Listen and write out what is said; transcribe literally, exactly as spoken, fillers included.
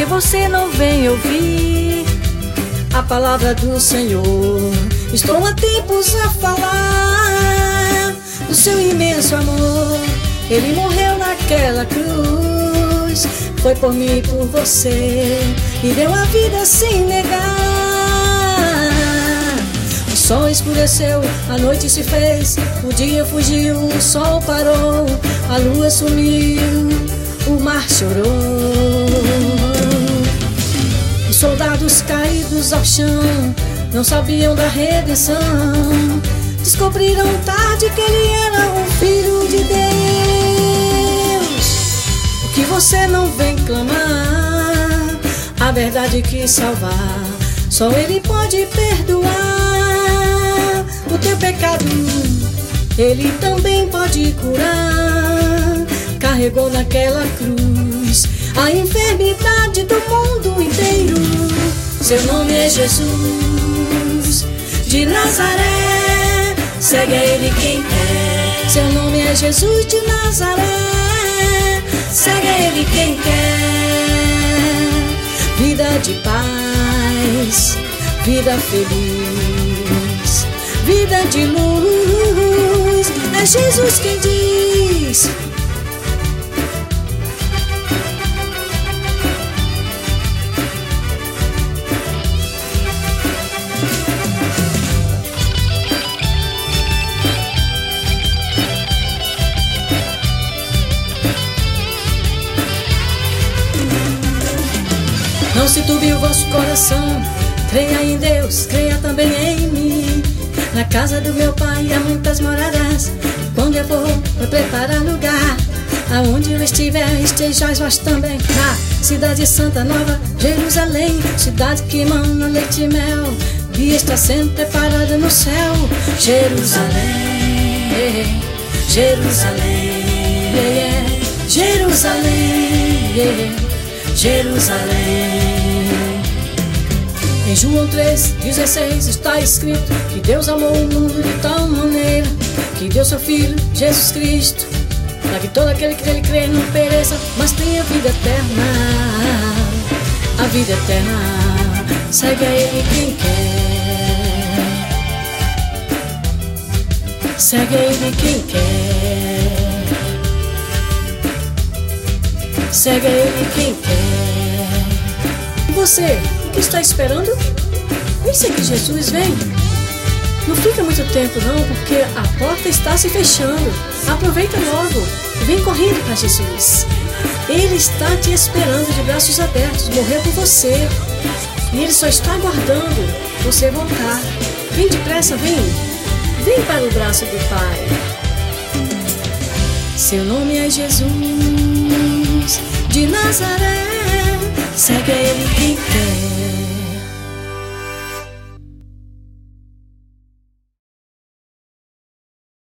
você não vem ouvir a palavra do Senhor? Estou há tempos a falar do seu imenso amor. Ele morreu naquela cruz, foi por mim e por você, e deu a vida sem negar. O sol escureceu, a noite se fez, o dia fugiu, o sol parou, a lua sumiu, o mar chorou. Os soldados caídos ao chão não sabiam da redenção, descobriram tarde que ele era um filho de Deus. O que você não vem clamar, a verdade que salvar, só ele pode perdoar o teu pecado. Ele também pode curar, carregou naquela cruz a enfermidade do mundo inteiro. Seu nome é Jesus de Nazaré, segue a ele quem quer. Seu nome é Jesus de Nazaré, segue a ele quem quer. Vida de paz, vida feliz, vida de luz, é Jesus quem diz. Não se turbe o vosso coração, creia em Deus, creia também em mim. Na casa do meu pai há muitas moradas, quando eu for, vou preparar lugar. Aonde eu estiver, estejais vós também. Na cidade santa nova, Jerusalém, cidade que emana leite e mel, e está sendo preparada no céu. Jerusalém, Jerusalém, Jerusalém, Jerusalém. Em João três, dezesseis está escrito que Deus amou o mundo de tal maneira que deu seu Filho, Jesus Cristo, para que todo aquele que nele crê não pereça, mas tenha vida eterna. A vida eterna, segue a ele quem quer. Segue a ele quem quer. Segue a ele quem quer. E você, o que está esperando? Vem seguir Jesus, vem. Não fica muito tempo não, porque a porta está se fechando. Aproveita logo e vem correndo para Jesus. Ele está te esperando de braços abertos, morreu por você, e Ele só está aguardando você voltar. Vem depressa, vem. Vem para o braço do Pai. Seu nome é Jesus de Nazaré, segue a ele quem quer.